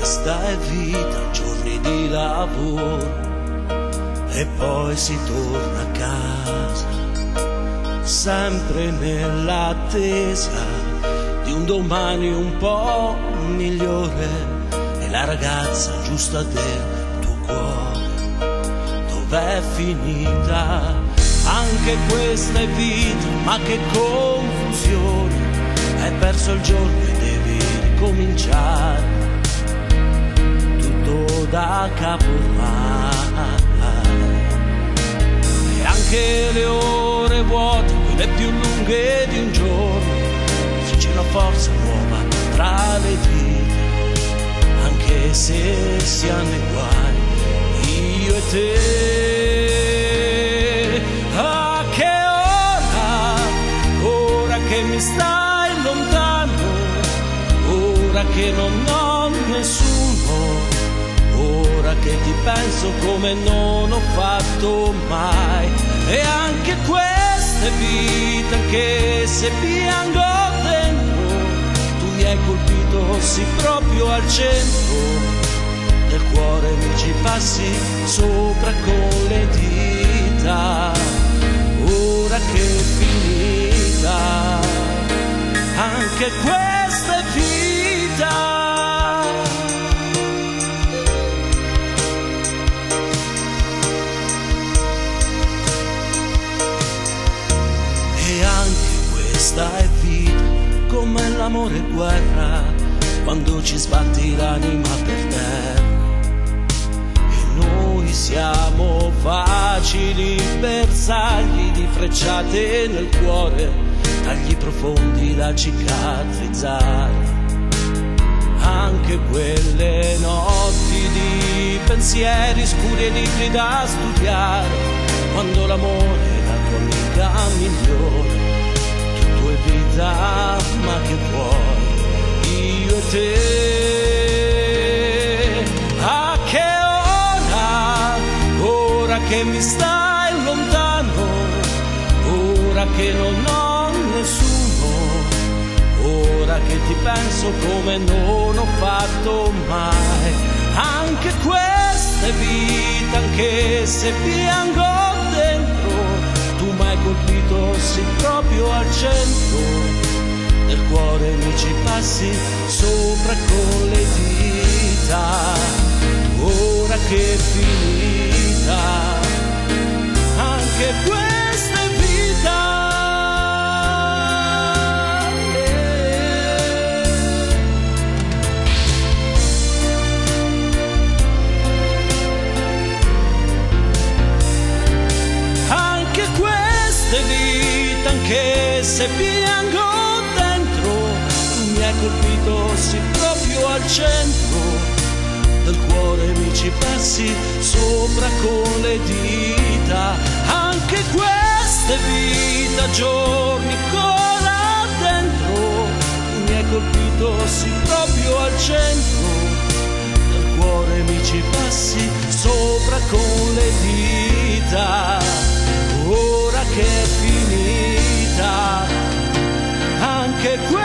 questa è vita, giorni di lavoro e poi si torna a casa, sempre nell'attesa di un domani un po' migliore. E la ragazza giusta del tuo cuore, dov'è finita? Anche questa è vita, ma che confusione, hai perso il giorno e devi ricominciare tutto da capo ormai. E anche le ore vuote, quelle più lunghe di un giorno, se c'è una forza nuova tra le dita, anche se si hanno i guai, io e te. A che ora che mi stai lontano, ora che non ho nessuno, ora che ti penso come non ho fatto mai. E anche questa è vita, che se piango dentro, tu mi hai colpito sì proprio al centro del cuore, mi ci passi sopra con le dita. Ora che è finita, anche questa è vita. E anche questa è vita, come l'amore e guerra, quando ci sbatti l'anima per terra. E noi siamo facili bersagli di frecciate nel cuore, tagli profondi da cicatrizzare. Anche quelle notti di pensieri scuri e libri da studiare, quando l'amore è la tua amica migliore, tutto è vita ma che vuoi, io e te. A che ora che mi stai lontano, ora che non ho nessuno, ora che ti penso come non ho fatto mai. Anche questa è vita, anche se piango dentro, tu mi hai colpito sì proprio al centro del cuore, mi ci passi sopra con le dita. Ora che è finita, anche questa è vita. Anche questa è vita, anche se piango dentro, tu mi hai colpito sì proprio al centro del cuore, mi ci passi sopra con le dita. Anche questa è vita, giorni ancora dentro, tu mi hai colpito sì proprio al centro del cuore, mi ci passi sopra con le dita. Ora che è finita, anche questa